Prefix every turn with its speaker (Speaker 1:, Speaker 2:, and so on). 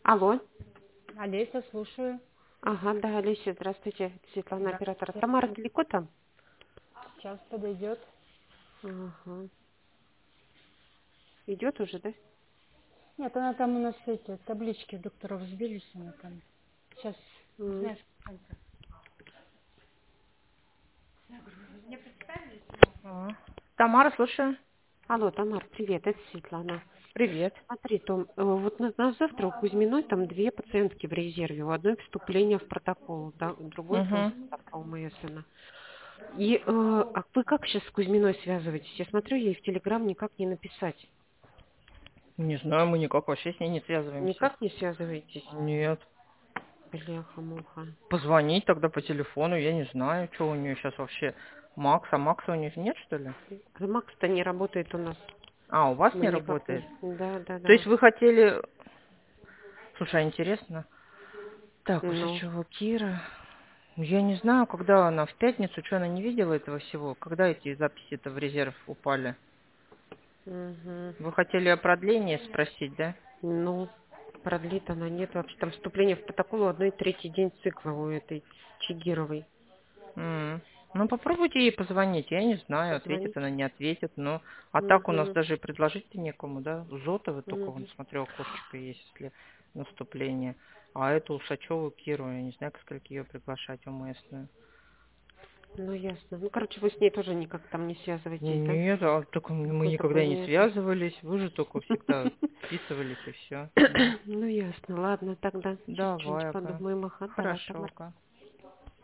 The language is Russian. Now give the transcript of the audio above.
Speaker 1: Алло.
Speaker 2: Олеся, слушаю.
Speaker 1: Ага, да, Олеся, здравствуйте. Светлана, оператор.
Speaker 2: Здравствуйте.
Speaker 1: Тамара далеко там?
Speaker 2: Сейчас подойдет.
Speaker 1: Ага. Идет уже, да?
Speaker 2: Нет, она там у нас эти таблички докторов сбились, она там. Сейчас,
Speaker 1: М.
Speaker 2: знаешь, сколько. Тамара, слушаю.
Speaker 1: Алло, Тамар, привет, это Светлана.
Speaker 2: Привет.
Speaker 1: Смотри, Том, вот на завтра у Кузьминой там две пациентки в резерве. У одной вступление в протокол, да, у другой
Speaker 2: Угу.
Speaker 1: просто ставка УМС. И а вы как сейчас с Кузьминой связываетесь? Я смотрю, ей в Телеграм никак не написать.
Speaker 2: Не знаю, мы никак вообще с ней не связываемся.
Speaker 1: Никак не связываетесь?
Speaker 2: Нет.
Speaker 1: Бляха-муха.
Speaker 2: Позвонить тогда по телефону, я не знаю, что у нее сейчас вообще. Макс, а Макса у нее нет, что ли?
Speaker 1: А Макс-то не работает у нас.
Speaker 2: А, у вас
Speaker 1: Мы
Speaker 2: не
Speaker 1: никак не...
Speaker 2: работает?
Speaker 1: Да, да,
Speaker 2: То есть
Speaker 1: да.
Speaker 2: вы хотели... Слушай, а интересно. Так,
Speaker 1: Ну,
Speaker 2: Усачева Кира. Я не знаю, когда она в пятницу, что она не видела этого всего? Когда эти записи-то в резерв упали?
Speaker 1: мгм.
Speaker 2: Вы хотели о продлении спросить, да?
Speaker 1: Ну, продлит она нет. Вообще там вступление в протокол одной третий день цикла у этой Чигировой.
Speaker 2: М. Ну, попробуйте ей позвонить. Я не знаю, ответит
Speaker 1: Позвонить.
Speaker 2: она, не ответит. Но а так у нас
Speaker 1: Угу,
Speaker 2: даже и предложить-то некому, да? У Зотовой только, вон,
Speaker 1: угу.
Speaker 2: смотрю, окошечко есть, если наступление. А эту Усачеву Киру, я не знаю, к скольки ее приглашать, уместную.
Speaker 1: Ну, ясно. Ну, короче, вы с ней тоже никак там не связываетесь, да?
Speaker 2: Нет, а только мы
Speaker 1: Какой
Speaker 2: никогда
Speaker 1: такой
Speaker 2: и не
Speaker 1: не это.
Speaker 2: связывались. Вы же только всегда списывались и все.
Speaker 1: Ну, ясно. Ладно, тогда сейчас что-нибудь
Speaker 2: Давай, ага.
Speaker 1: подумаем. Ага, давай,
Speaker 2: Хорошо,
Speaker 1: Тамара.
Speaker 2: ага.